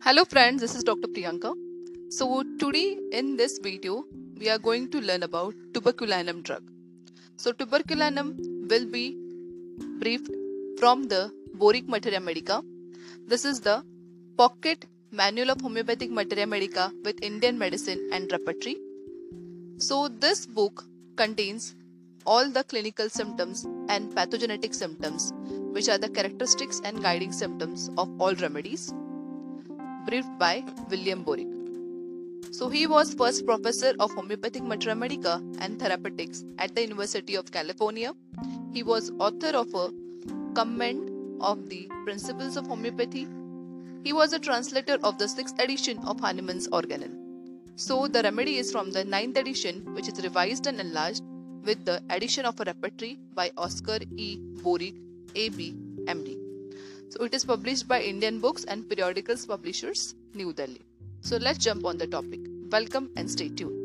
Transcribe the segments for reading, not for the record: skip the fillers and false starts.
Hello friends, this is Dr. Priyanka. So today in this video, we are going to learn about tuberculinum drug. So tuberculinum will be briefed from the Boric Materia Medica. This is the pocket manual of homeopathic materia medica with Indian medicine and repertory. So this book contains all the clinical symptoms and pathogenetic symptoms, which are the characteristics and guiding symptoms of all remedies, briefed by William Boric. So he was first professor of homeopathic materia medica and therapeutics at the University of California. He was author of a comment of the principles of homeopathy. He was a translator of the 6th edition of Hahnemann's Organon. So the remedy is from the 9th edition, which is revised and enlarged with the addition of a repertory by Oscar E. Boric, AB, MD. So it is published by Indian Books and Periodicals Publishers, New Delhi. So let's jump on the topic. Welcome and stay tuned.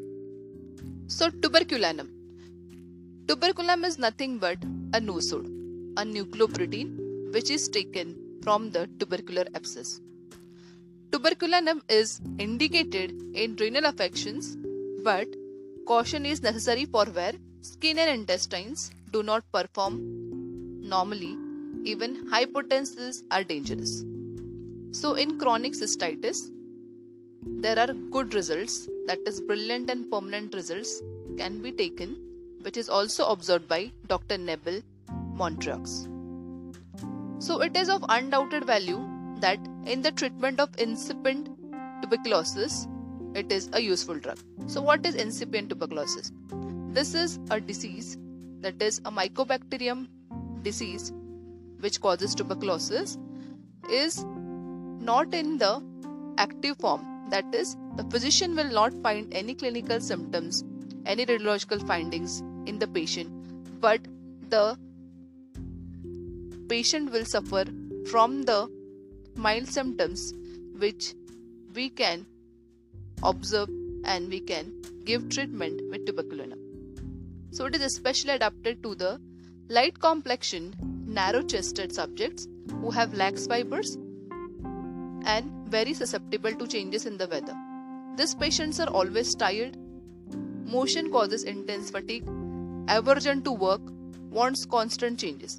So tuberculinum. Tuberculum is nothing but a nosode, a nucleoprotein which is taken from the tubercular abscess. Tuberculinum is indicated in renal affections, but caution is necessary for where skin and intestines do not perform normally. Even high potencies are dangerous. So in chronic cystitis, there are good results, that is brilliant and permanent results can be taken, which is also observed by Dr. Neville Montreux. So it is of undoubted value that in the treatment of incipient tuberculosis, it is a useful drug. So what is incipient tuberculosis? This is a disease, that is a mycobacterium disease which causes tuberculosis, is not in the active form. That is, the physician will not find any clinical symptoms, any radiological findings in the patient, but the patient will suffer from the mild symptoms which we can observe and we can give treatment with tuberculinum. So it is especially adapted to the light complexion, narrow-chested subjects who have lax fibers and very susceptible to changes in the weather. These patients are always tired, motion causes intense fatigue, aversion to work, wants constant changes.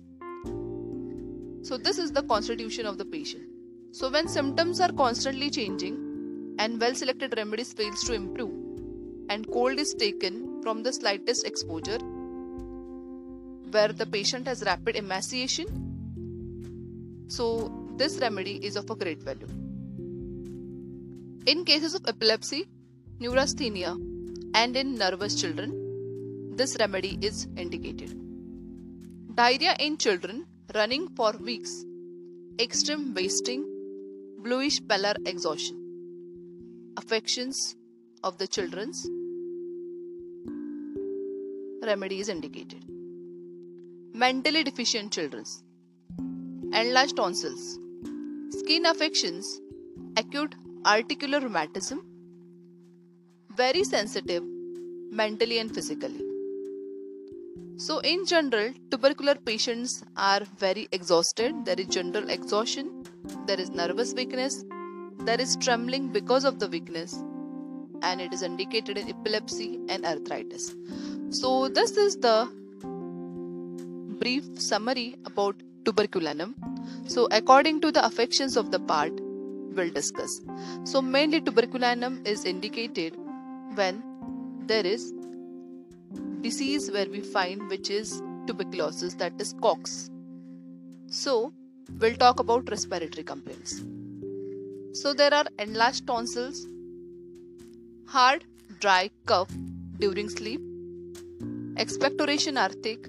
So this is the constitution of the patient. So when symptoms are constantly changing and well-selected remedies fails to improve and cold is taken from the slightest exposure, where the patient has rapid emaciation, so this remedy is of a great value. In cases of epilepsy, neurasthenia, and in nervous children, this remedy is indicated. Diarrhea in children running for weeks, extreme wasting, bluish pallor exhaustion. Affections of the children's remedy is indicated. Mentally deficient children, enlarged tonsils, skin affections, acute articular rheumatism, very sensitive mentally and physically. So in general, tubercular patients are very exhausted. There is general exhaustion, there is nervous weakness, there is trembling because of the weakness, and it is indicated in epilepsy and arthritis. So this is the brief summary about tuberculinum. So according to the affections of the part, we'll discuss. So mainly tuberculinum is indicated when there is disease where we find which is tuberculosis, that is COX. So we'll talk about respiratory complaints. So there are enlarged tonsils, hard dry cough during sleep, expectoration arctic,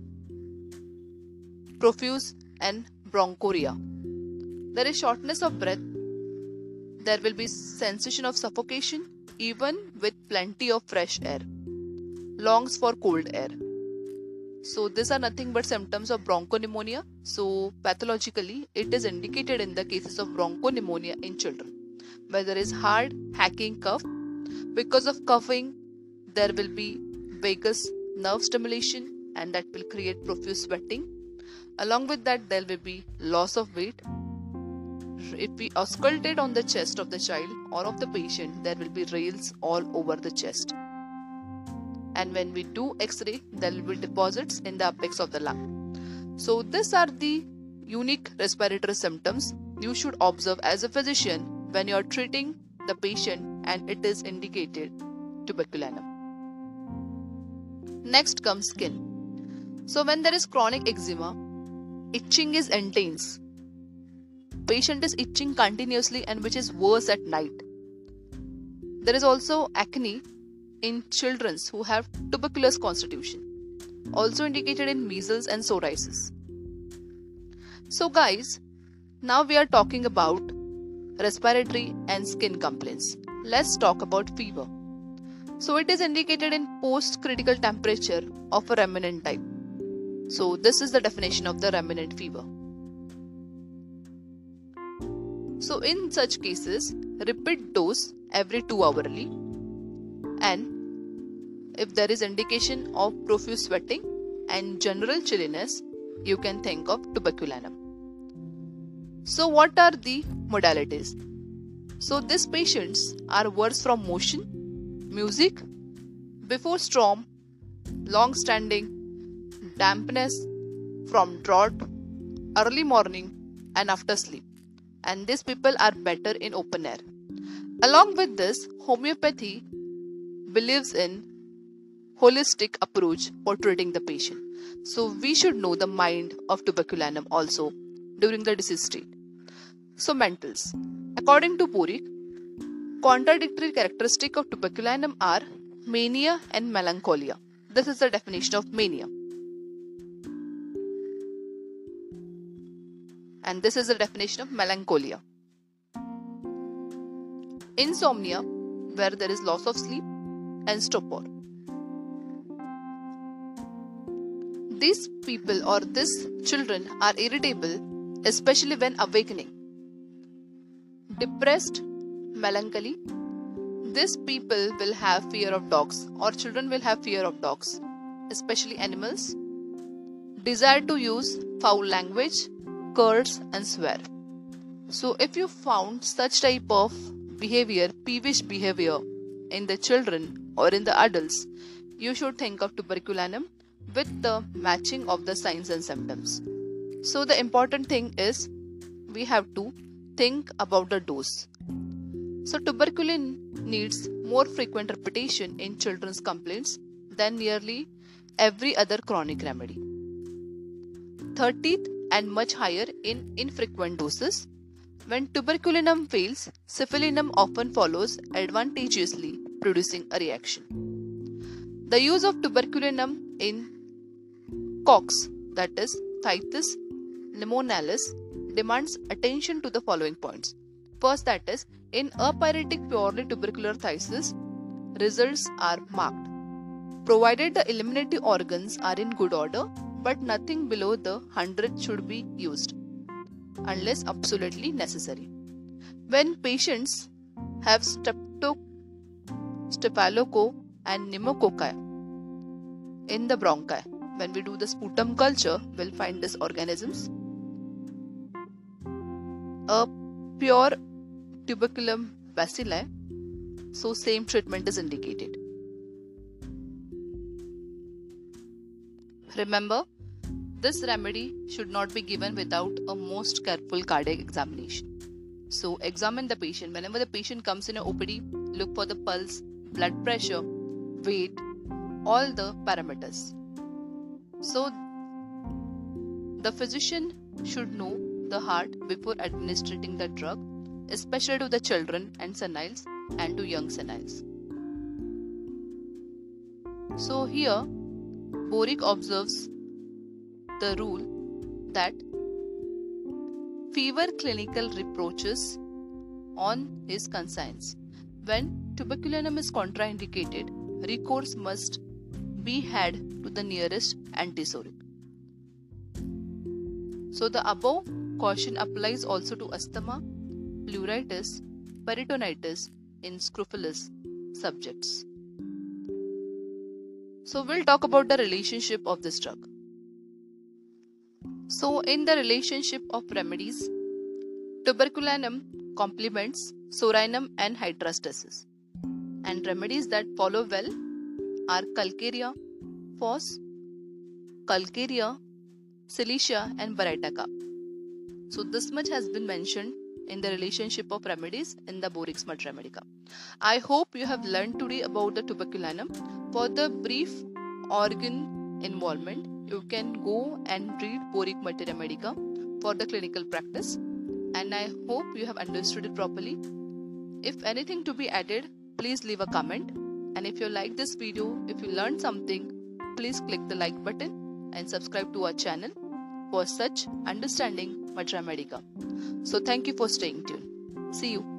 profuse and bronchoria. There is shortness of breath. There will be sensation of suffocation even with plenty of fresh air. Longs for cold air. So these are nothing but symptoms of bronchopneumonia. So pathologically it is indicated in the cases of bronchopneumonia in children, where there is hard hacking cough. Because of coughing, there will be vagus nerve stimulation and that will create profuse sweating. Along with that, there will be loss of weight, if we auscultate on the chest of the child or of the patient, there will be rails all over the chest. And when we do X-ray, there will be deposits in the apex of the lung. So these are the unique respiratory symptoms you should observe as a physician when you are treating the patient and it is indicated tuberculinum. Next comes skin. So when there is chronic eczema, itching is intense. Patient is itching continuously and which is worse at night. There is also acne in children who have tuberculous constitution, also indicated in measles and psoriasis. So guys, now we are talking about respiratory and skin complaints. Let's talk about fever. So it is indicated in post-critical temperature of a remnant type. So this is the definition of the remnant fever. So in such cases, repeat dose every 2 hourly, and if there is indication of profuse sweating and general chilliness, you can think of tuberculinum. So what are the modalities? So these patients are worse from motion, music, before storm, long standing, dampness, from drought, early morning and after sleep. And these people are better in open air. Along with this, homeopathy believes in holistic approach for treating the patient. So we should know the mind of tuberculinum also during the disease state. So mentals. According to Borik, contradictory characteristics of tuberculinum are mania and melancholia. This is the definition of mania. And this is the definition of melancholia. Insomnia, where there is loss of sleep, and stupor. These people or these children are irritable, especially when awakening. Depressed, melancholy. These people will have fear of dogs, or children will have fear of dogs, especially animals. Desire to use foul language, curse and swear. So if you found such type of behavior, peevish behavior in the children or in the adults, you should think of tuberculinum with the matching of the signs and symptoms. So the important thing is we have to think about the dose. So tuberculin needs more frequent repetition in children's complaints than nearly every other chronic remedy. 30th and much higher in infrequent doses. When tuberculinum fails, syphilinum often follows advantageously, producing a reaction. The use of tuberculinum in COX, that is Thymus pneumonialis, demands attention to the following points. First, that is, in apyretic purely tubercular phthisis, results are marked, provided the eliminatory organs are in good order, but nothing below the 100 should be used unless absolutely necessary. When patients have Staphylococcus and pneumococci in the bronchi, when we do the sputum culture, we'll find these organisms. A pure tuberculum bacilli, so same treatment is indicated. Remember, this remedy should not be given without a most careful cardiac examination. So examine the patient. Whenever the patient comes in an OPD, look for the pulse, blood pressure, weight, all the parameters. So the physician should know the heart before administering the drug, especially to the children and seniles and to young seniles. So here Borik observes the rule that fever clinical reproaches on his conscience. When tuberculinum is contraindicated, recourse must be had to the nearest antipsychotic. So the above caution applies also to asthma, pleuritis, peritonitis in scrofulous subjects. So we'll talk about the relationship of this drug. So in the relationship of remedies, Tuberculinum complements Soranum and Hydrastasis. And remedies that follow well are Calcarea, Phos, Calcarea, Cilicia and Barytica. So this much has been mentioned in the relationship of remedies in the Borix mud remedica. I hope you have learned today about the tuberculinum. For the brief organ involvement, you can go and read Boric mud remedica for the clinical practice, and I hope you have understood it properly. If anything to be added, please leave a comment, and if you like this video, if you learned something, please click the like button and subscribe to our channel for such understanding mud remedica. So thank you for staying tuned. See you.